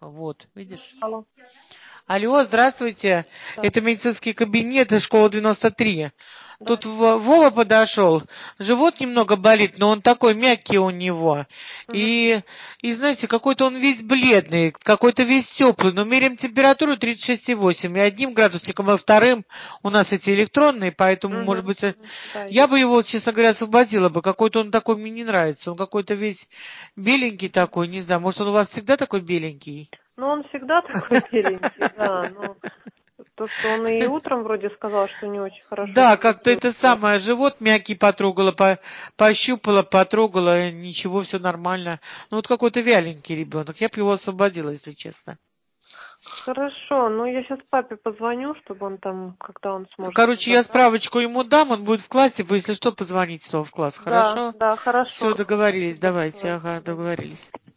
Вот, видишь? Алло. Алло, здравствуйте. Да. Это медицинский кабинет из школы 93. Да. Тут Вова подошел. Живот немного болит, но он такой мягкий у него. Мгм. И знаете, какой-то он весь бледный, какой-то весь теплый. Но меряем температуру 36,8. И одним градусником, а вторым у нас эти электронные, поэтому, может быть, Да, я есть. бы его, честно говоря, освободила бы. Какой-то он такой мне не нравится. Он какой-то весь беленький такой, не знаю. Может, он у вас всегда такой беленький? Ну, он всегда такой беленький, да. Но то, что он и утром вроде сказал, что не очень хорошо Да, себя как-то это чувствует. самое, живот мягкий потрогала, пощупала, потрогала, ничего, все нормально. Ну вот какой-то вяленький ребенок. Я бы его освободила, если честно. Хорошо, ну я сейчас папе позвоню, чтобы он там, когда он сможет Короче, я разобраться. справочку ему дам, он будет в классе, вы, если что, позвоните снова в класс, Да, хорошо? да, Все, хорошо. договорились, Спасибо давайте, большое. До ага, свидания. договорились.